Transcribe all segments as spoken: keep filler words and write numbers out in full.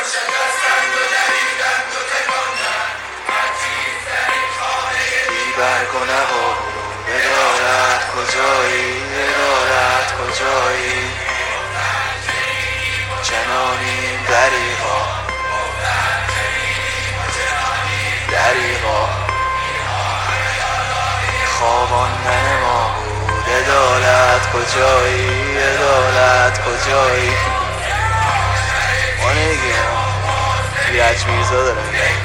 برگونه ها ادارت کجایی ادارت کجایی چنانیم دریغا دریغا خوابان نما بود ادارت کجایی ادارت کجایی مانگه ریاج میرزا داره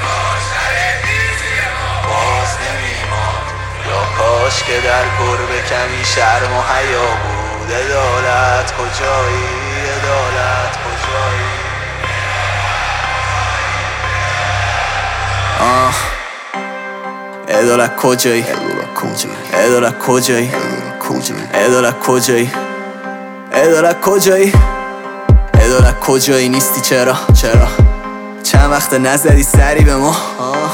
باز نمیماد یا کاش که در گربه کمی شرم و حیا بود عدالت کجایی عدالت کجایی آه عدالت کجایی عدالت کجایی عدالت کجایی عدالت کجایی عدالت کجایی نیستی چرا چرا چند وقت نزدی سری به ما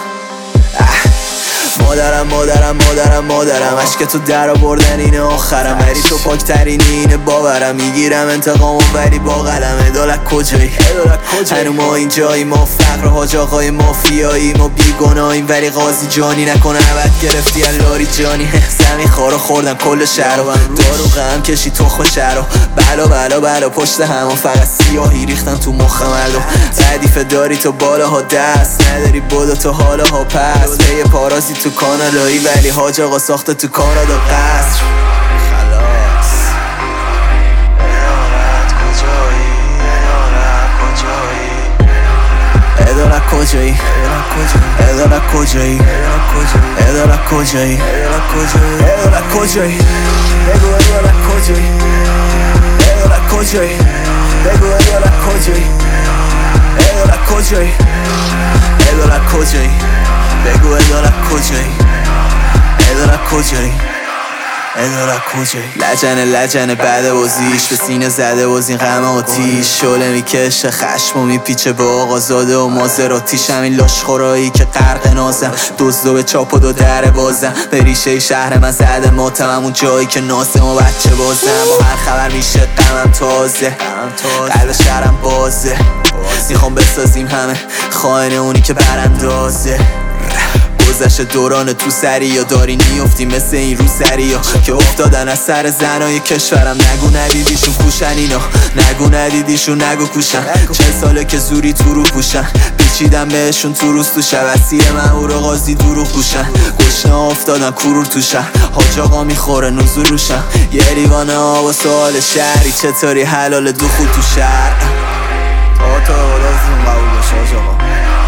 مادرم مادرم مادرم مادرم عشق تو در آوردن اینه آخرم ولی تو پاکترینی اینه باورم میگیرم انتقامو ولی با قلم عدالت کجایی هنو ما اینجایی ما فقر و حاج آقای مافیایی ما بیگناهیم ولی قاضی جانی نکنه عبد گرفتی لاری جانی زمین خارو خوردن کل شهر و دارو غم کشی تخم شهر و بلا بلا بلا پشت همون فقط سیاهی ریختن تو مخ مردم ردیف داری تو بالاها دست نداری بودو تو حالاها پس به پارازی تو کانادایی ولی حاج آقا ساخته تو کانادا قصر خلاص عدالت کجایی عدالت کجایی عدالت کجایی عدالت کجایی عدالت کجایی بگو عدالت کجایی عدالت کجایی بگو عدالت کجایی عدالت کجایی عدالت کجایی بگو عدالت کجایی عدالت کجایی عدالت کجایی لجنه لجنه بعد بازیش به سینه زده باز این غم آتیش شعله میکشه خشم و میپیچه به آقازاده و مازراتیش همین لاشخورایی که غرق نازم دزدو به چاپ و دو در بازم به ریشه شهر من زده ماتم همون جایی که ناسم و بچه بازم با هر خبر میشه غمم تازه قلب شهرم بازه میخوام بسازیم همه خائن اونی که براندازه گذشت دوران تو سری یا داری نیفتی مثل این رو سری ها که افتادن از سر زنای کشورم نگو ندیدیشون کوشن اینا نگو ندیدیشون نگو کوشن چه ساله که زوری تو رو پوشن پیچیدم بهشون تو روز تو شب اسیر مهور و قاضی دروغ پوشن گشنه افتادن کرور تو شهر حاج آقا میخوره نزول روشن یه لیوانه آب و سوال شهری چطوری حلال دخول تو شهر آقا تا لازم قبول باشه حاج آقا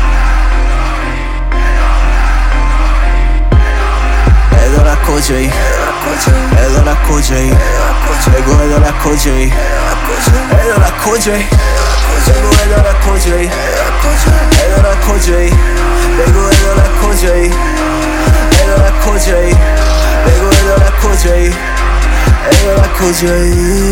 عدالت کجایی عدالت کجایی بگو عدالت کجایی عدالت کجایی بگو عدالت کجایی عدالت کجایی بگو عدالت کجایی عدالت کجایی بگو عدالت کجایی عدالت کجایی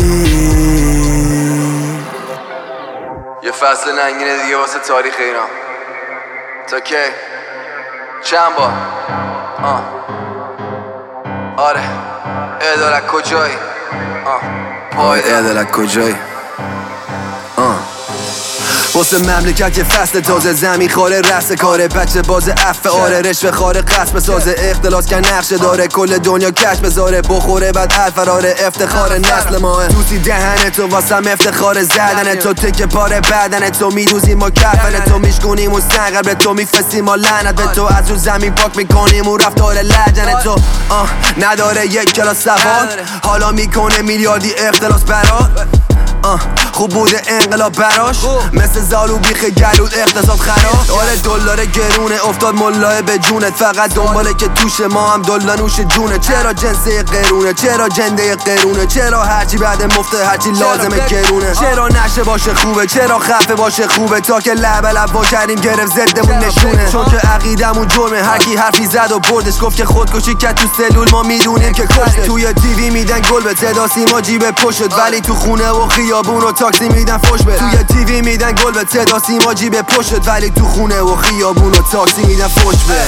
یه فصل ننگینه دیگه واسه تاریخ ایران تا کی؟ چند بار؟ آه آره عدالت کجایی آه پای عدالت کجایی آه واسه مملکت یه فصل تازه زمین خاره رس کاره بچه باز عفه آره رشوه خاره قصد بسازه اختلاس کن نقشه داره کل دنیا کش بذاره بخوره بعد الفراره افتخار نسل ماه دوستی دهن تو واسم افتخار زدن تو تک پاره بدن تو میدوزیم ما کفن تو میشکنیم و سنگر به تو میفسیم ما لعنت به تو از رو زمین پاک میکنیم و رفتار لجن تو آه نداره یک کلاس سواد حالا میکنه میلیاردی اختلاس برات آه خوب بوده انقلاب براش مثل زالو بیخ گلود اقتصاد خراب آره دلار گرونه افتاد ملاه به جونت فقط دنباله که توش ما هم دلا نوش جونه چرا جنسه قرونه چرا جنده قرونه چرا هرچی بعد مفته هرچی لازمه گرونه چرا نشه باشه خوبه چرا خفه باشه خوبه تا که لب لب با کردیم گرفت زدمون نشونه چون که عقیدمون جرمه هر کی حرفی زد و بردش گفت که خودکشی کرد تو سلول ما میدونیم که کشته توی تیوی میدن گل به صدا سیما جیب پشت ولی تو خونه و خیابون و تاکسی میدن فوش به توی تیوی میدن گل به صدا سیما جیب پشت ولی تو خونه و خیابون و تاکسی میدن فوش به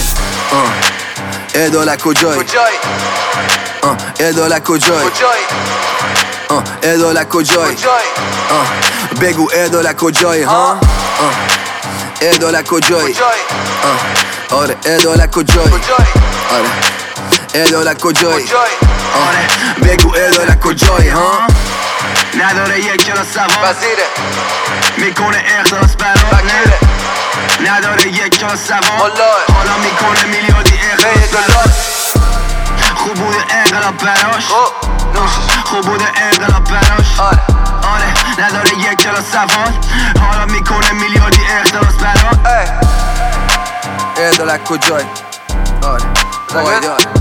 عدالت کجایی عدالت کجایی آه عدالت کجایی؟ آه بگو عدالت کجایی ها؟ آه عدالت کجایی؟ آه آره عدالت کجایی؟ آره عدالت کجایی؟ آره بگو عدالت کجایی ها؟ نداره یک کلاس سواد وزیره میکنه اخلاص برات بکیره نداره یک کلاس سواد والله حالا میکنه میلیاردی اخلاص برات خوب بوده انقلاب براش خب نوشش خوب بوده انقلاب براش آره آره نداره یک کلاس سواد حالا میکنه میلیاردی اخلاص برات عدالت کجایی؟ آره آیدار